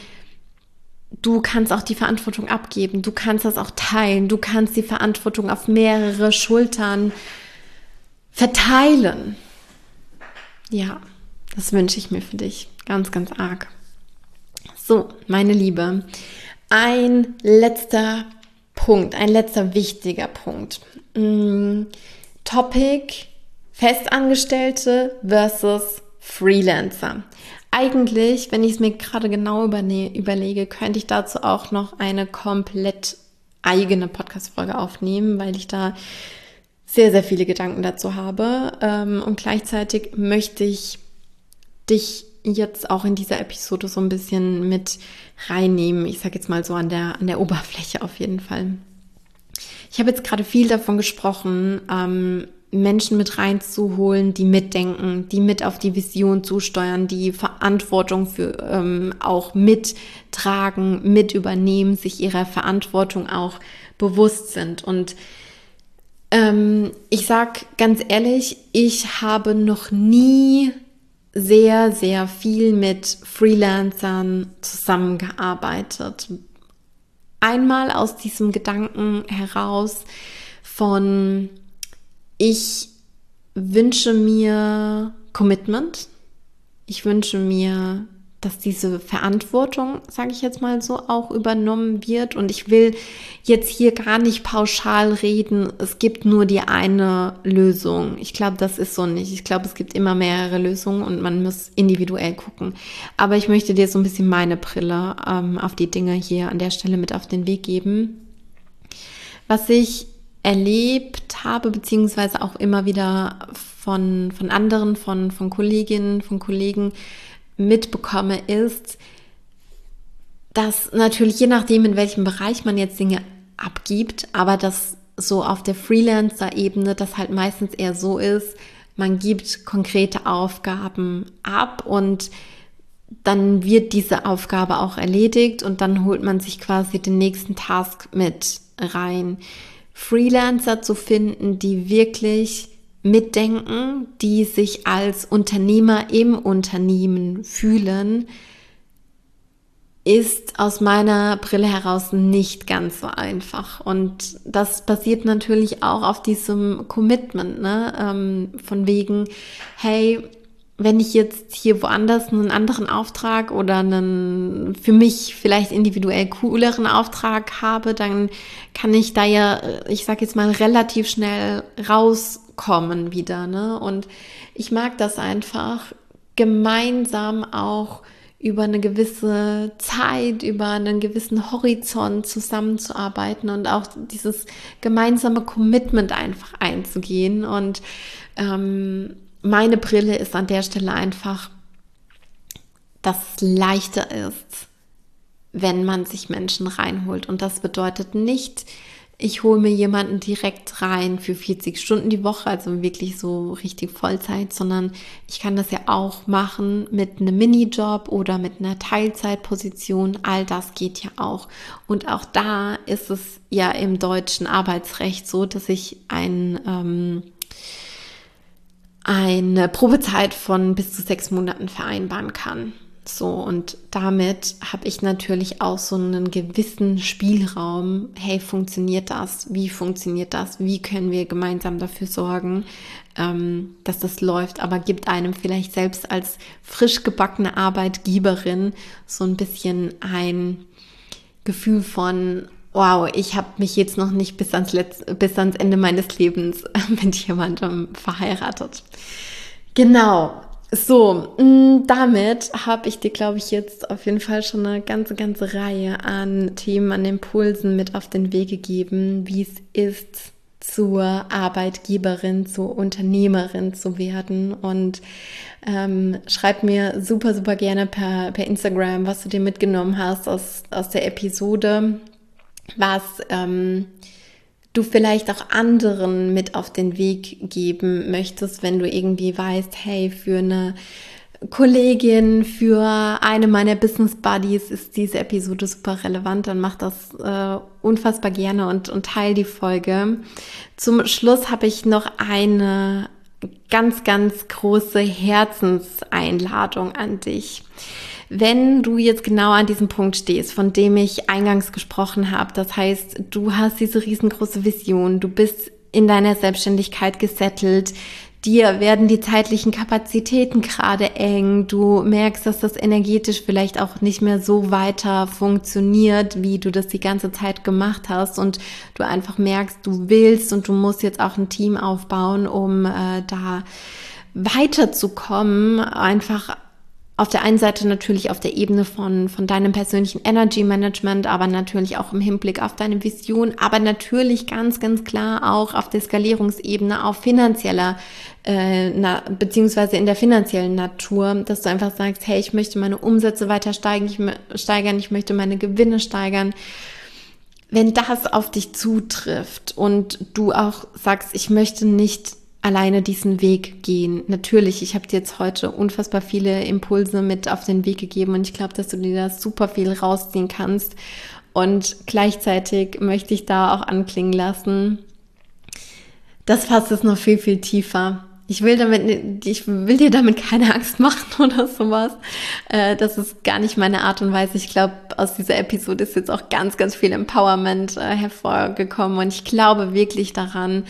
du kannst auch die Verantwortung abgeben. Du kannst das auch teilen. Du kannst die Verantwortung auf mehrere Schultern verteilen. Ja, das wünsche ich mir für dich ganz, ganz arg. So, meine Liebe, ein letzter Punkt, ein letzter wichtiger Punkt. Mm, Topic Festangestellte versus Freelancer. Eigentlich, wenn ich es mir gerade genau überlege, könnte ich dazu auch noch eine komplett eigene Podcast-Folge aufnehmen, weil ich da sehr, sehr viele Gedanken dazu habe. Und gleichzeitig möchte ich dich jetzt auch in dieser Episode so ein bisschen mit reinnehmen. Ich sage jetzt mal so an der, an der Oberfläche auf jeden Fall. Ich habe jetzt gerade viel davon gesprochen, ähm, Menschen mit reinzuholen, die mitdenken, die mit auf die Vision zusteuern, die Verantwortung für ähm, auch mittragen, mit übernehmen, sich ihrer Verantwortung auch bewusst sind. Und ähm, ich sag ganz ehrlich, ich habe noch nie sehr, sehr viel mit Freelancern zusammengearbeitet. Einmal aus diesem Gedanken heraus von, ich wünsche mir Commitment. Ich wünsche mir, dass diese Verantwortung, sage ich jetzt mal so, auch übernommen wird. Und ich will jetzt hier gar nicht pauschal reden, es gibt nur die eine Lösung. Ich glaube, das ist so nicht. Ich glaube, es gibt immer mehrere Lösungen und man muss individuell gucken. Aber ich möchte dir so ein bisschen meine Brille ähm, auf die Dinge hier an der Stelle mit auf den Weg geben. Was ich erlebt habe, beziehungsweise auch immer wieder von, von anderen, von, von Kolleginnen, von Kollegen mitbekomme, ist, dass natürlich je nachdem, in welchem Bereich man jetzt Dinge abgibt, aber dass so auf der Freelancer-Ebene das halt meistens eher so ist, man gibt konkrete Aufgaben ab und dann wird diese Aufgabe auch erledigt und dann holt man sich quasi den nächsten Task mit rein. Freelancer zu finden, die wirklich mitdenken, die sich als Unternehmer im Unternehmen fühlen, ist aus meiner Brille heraus nicht ganz so einfach. Und das basiert natürlich auch auf diesem Commitment, ne? Ähm, von wegen, hey, wenn ich jetzt hier woanders einen anderen Auftrag oder einen für mich vielleicht individuell cooleren Auftrag habe, dann kann ich da ja, ich sag jetzt mal, relativ schnell rauskommen wieder, ne? Und ich mag das einfach, gemeinsam auch über eine gewisse Zeit, über einen gewissen Horizont zusammenzuarbeiten und auch dieses gemeinsame Commitment einfach einzugehen. Und ähm, meine Brille ist an der Stelle einfach, dass es leichter ist, wenn man sich Menschen reinholt. Und das bedeutet nicht, ich hole mir jemanden direkt rein für vierzig Stunden die Woche, also wirklich so richtig Vollzeit, sondern ich kann das ja auch machen mit einem Minijob oder mit einer Teilzeitposition. All das geht ja auch. Und auch da ist es ja im deutschen Arbeitsrecht so, dass ich ein ähm, eine Probezeit von bis zu sechs Monaten vereinbaren kann. So, und damit habe ich natürlich auch so einen gewissen Spielraum. Hey, funktioniert das? Wie funktioniert das? Wie können wir gemeinsam dafür sorgen, ähm, dass das läuft? Aber gibt einem vielleicht selbst als frisch gebackene Arbeitgeberin so ein bisschen ein Gefühl von, wow, ich habe mich jetzt noch nicht bis ans, Letz-, bis ans Ende meines Lebens mit jemandem verheiratet. Genau. So, damit habe ich dir, glaube ich, jetzt auf jeden Fall schon eine ganze, ganze Reihe an Themen, an Impulsen mit auf den Weg gegeben, wie es ist, zur Arbeitgeberin, zur Unternehmerin zu werden. Und ähm, schreib mir super, super gerne per, per Instagram, was du dir mitgenommen hast aus, aus der Episode, was ähm, du vielleicht auch anderen mit auf den Weg geben möchtest, wenn du irgendwie weißt, hey, für eine Kollegin, für eine meiner Business Buddies ist diese Episode super relevant, dann mach das äh, unfassbar gerne und, und teil die Folge. Zum Schluss habe ich noch eine ganz, ganz große Herzenseinladung an dich. Wenn du jetzt genau an diesem Punkt stehst, von dem ich eingangs gesprochen habe, das heißt, du hast diese riesengroße Vision, du bist in deiner Selbstständigkeit gesettelt, dir werden die zeitlichen Kapazitäten gerade eng, du merkst, dass das energetisch vielleicht auch nicht mehr so weiter funktioniert, wie du das die ganze Zeit gemacht hast und du einfach merkst, du willst und du musst jetzt auch ein Team aufbauen, um äh, da weiterzukommen, einfach auf der einen Seite natürlich auf der Ebene von, von deinem persönlichen Energy Management, aber natürlich auch im Hinblick auf deine Vision, aber natürlich ganz, ganz klar auch auf der Skalierungsebene, auf finanzieller, äh, na, beziehungsweise in der finanziellen Natur, dass du einfach sagst, hey, ich möchte meine Umsätze weiter steigen, ich, steigern, ich möchte meine Gewinne steigern. Wenn das auf dich zutrifft und du auch sagst, ich möchte nicht alleine diesen Weg gehen. Natürlich, ich habe dir jetzt heute unfassbar viele Impulse mit auf den Weg gegeben und ich glaube, dass du dir da super viel rausziehen kannst. Und gleichzeitig möchte ich da auch anklingen lassen, das Fass ist noch viel, viel tiefer. Ich will damit, ich will dir damit keine Angst machen oder sowas. Das ist gar nicht meine Art und Weise. Ich glaube, aus dieser Episode ist jetzt auch ganz, ganz viel Empowerment hervorgekommen und ich glaube wirklich daran,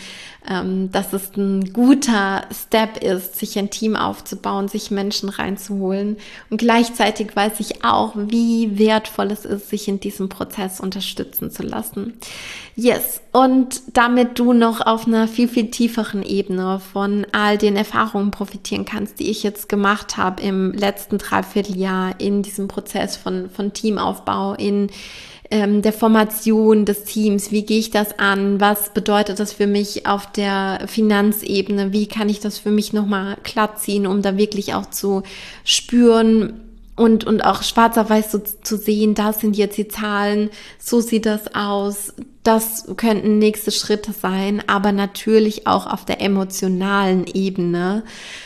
dass es ein guter Step ist, sich ein Team aufzubauen, sich Menschen reinzuholen. Und gleichzeitig weiß ich auch, wie wertvoll es ist, sich in diesem Prozess unterstützen zu lassen. Yes, und damit du noch auf einer viel, viel tieferen Ebene von all den Erfahrungen profitieren kannst, die ich jetzt gemacht habe im letzten Dreivierteljahr in diesem Prozess von, von Teamaufbau, in der Formation des Teams, wie gehe ich das an, was bedeutet das für mich auf der Finanzebene, wie kann ich das für mich nochmal glatt ziehen, um da wirklich auch zu spüren und, und auch schwarz auf weiß so zu sehen, das sind jetzt die Zahlen, so sieht das aus, das könnten nächste Schritte sein, aber natürlich auch auf der emotionalen Ebene.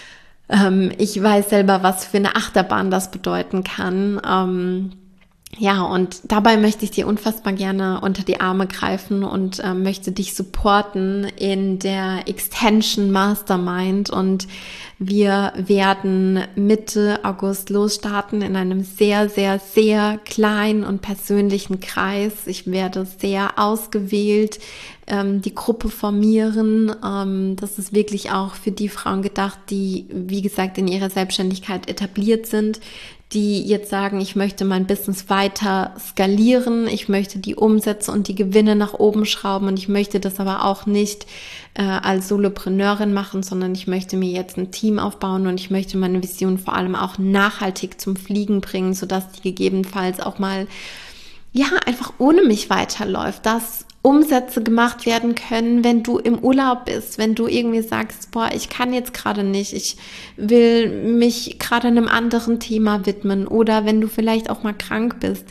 Ähm, ich weiß selber, was für eine Achterbahn das bedeuten kann, ähm, Ja, und dabei möchte ich dir unfassbar gerne unter die Arme greifen und äh, möchte dich supporten in der Extension Mastermind und wir werden Mitte August losstarten in einem sehr, sehr, sehr kleinen und persönlichen Kreis. Ich werde sehr ausgewählt ähm, die Gruppe formieren. Ähm, das ist wirklich auch für die Frauen gedacht, die, wie gesagt, in ihrer Selbstständigkeit etabliert sind, die jetzt sagen, ich möchte mein Business weiter skalieren, ich möchte die Umsätze und die Gewinne nach oben schrauben und ich möchte das aber auch nicht äh, als Solopreneurin machen, sondern ich möchte mir jetzt ein Team aufbauen und ich möchte meine Vision vor allem auch nachhaltig zum Fliegen bringen, sodass die gegebenenfalls auch mal, ja, einfach ohne mich weiterläuft, dass Umsätze gemacht werden können, wenn du im Urlaub bist, wenn du irgendwie sagst, boah, ich kann jetzt gerade nicht, ich will mich gerade einem anderen Thema widmen oder wenn du vielleicht auch mal krank bist.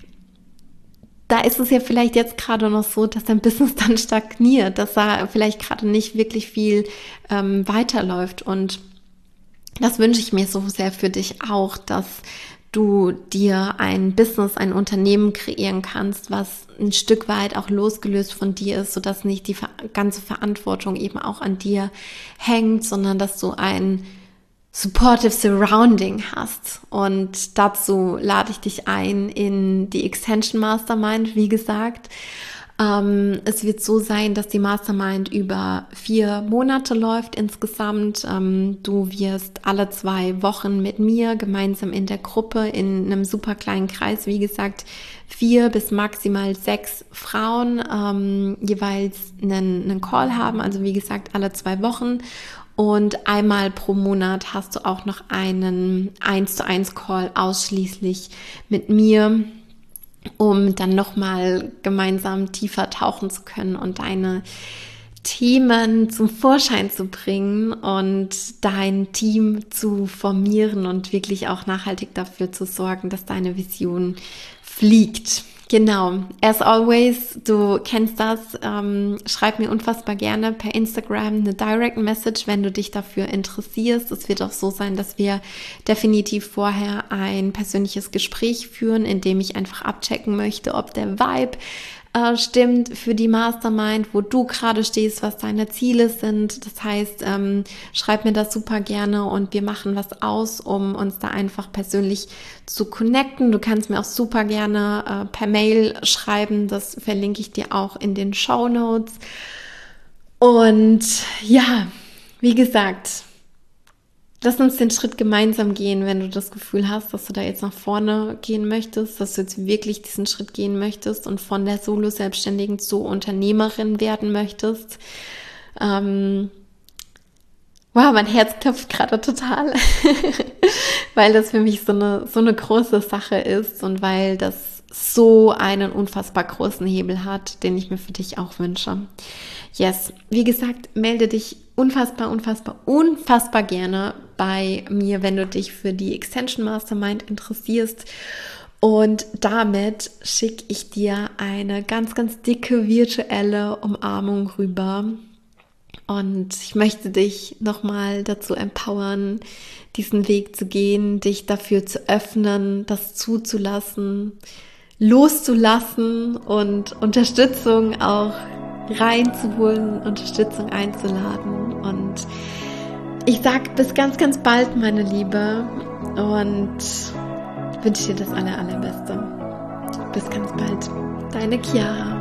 Da ist es ja vielleicht jetzt gerade noch so, dass dein Business dann stagniert, dass da vielleicht gerade nicht wirklich viel ähm, weiterläuft und das wünsche ich mir so sehr für dich auch, dass du dir ein Business, ein Unternehmen kreieren kannst, was ein Stück weit auch losgelöst von dir ist, sodass nicht die ganze Verantwortung eben auch an dir hängt, sondern dass du ein supportive Surrounding hast. Und dazu lade ich dich ein in die Extension Mastermind, wie gesagt. Ähm, es wird so sein, dass die Mastermind über vier Monate läuft insgesamt. Ähm, du wirst alle zwei Wochen mit mir gemeinsam in der Gruppe in einem super kleinen Kreis, wie gesagt, vier bis maximal sechs Frauen ähm, jeweils einen, einen Call haben. Also wie gesagt, alle zwei Wochen. Und einmal pro Monat hast du auch noch einen eins zu eins Call ausschließlich mit mir, um dann nochmal gemeinsam tiefer tauchen zu können und deine Themen zum Vorschein zu bringen und dein Team zu formieren und wirklich auch nachhaltig dafür zu sorgen, dass deine Vision fliegt. Genau, as always, du kennst das, ähm, schreib mir unfassbar gerne per Instagram eine Direct Message, wenn du dich dafür interessierst. Es wird auch so sein, dass wir definitiv vorher ein persönliches Gespräch führen, in dem ich einfach abchecken möchte, ob der Vibe äh, stimmt für die Mastermind, wo du gerade stehst, was deine Ziele sind. Das heißt, ähm, schreib mir das super gerne und wir machen was aus, um uns da einfach persönlich zu connecten. Du kannst mir auch super gerne äh, per Mail schreiben, das verlinke ich dir auch in den Shownotes. Und ja, wie gesagt, lass uns den Schritt gemeinsam gehen, wenn du das Gefühl hast, dass du da jetzt nach vorne gehen möchtest, dass du jetzt wirklich diesen Schritt gehen möchtest und von der Solo-Selbstständigen zur Unternehmerin werden möchtest. Ähm, wow, mein Herz klopft gerade total, weil das für mich so eine, so eine große Sache ist und weil das so einen unfassbar großen Hebel hat, den ich mir für dich auch wünsche. Yes, wie gesagt, melde dich unfassbar, unfassbar, unfassbar gerne bei mir, wenn du dich für die Extension Mastermind interessierst. Und damit schicke ich dir eine ganz, ganz dicke virtuelle Umarmung rüber. Und ich möchte dich nochmal dazu empowern, diesen Weg zu gehen, dich dafür zu öffnen, das zuzulassen, loszulassen und Unterstützung auch reinzuholen, Unterstützung einzuladen. Und ich sage bis ganz, ganz bald, meine Liebe, und wünsche dir das aller, allerbeste. Bis ganz bald. Deine Chiara.